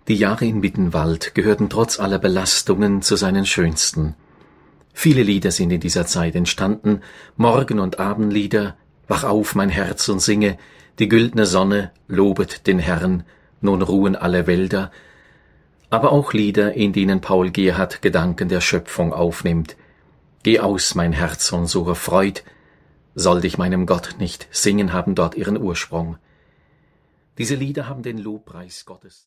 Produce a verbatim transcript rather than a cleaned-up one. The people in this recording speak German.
Die Jahre in Mittenwald gehörten trotz aller Belastungen zu seinen schönsten. Viele Lieder sind in dieser Zeit entstanden, Morgen- und Abendlieder, Wach auf, mein Herz, und singe, die güldne Sonne, lobet den Herrn, nun ruhen alle Wälder, aber auch Lieder, in denen Paul Gerhardt Gedanken der Schöpfung aufnimmt. Geh aus, mein Herz, und suche Freud, soll dich meinem Gott nicht singen, haben dort ihren Ursprung. Diese Lieder haben den Lobpreis Gottes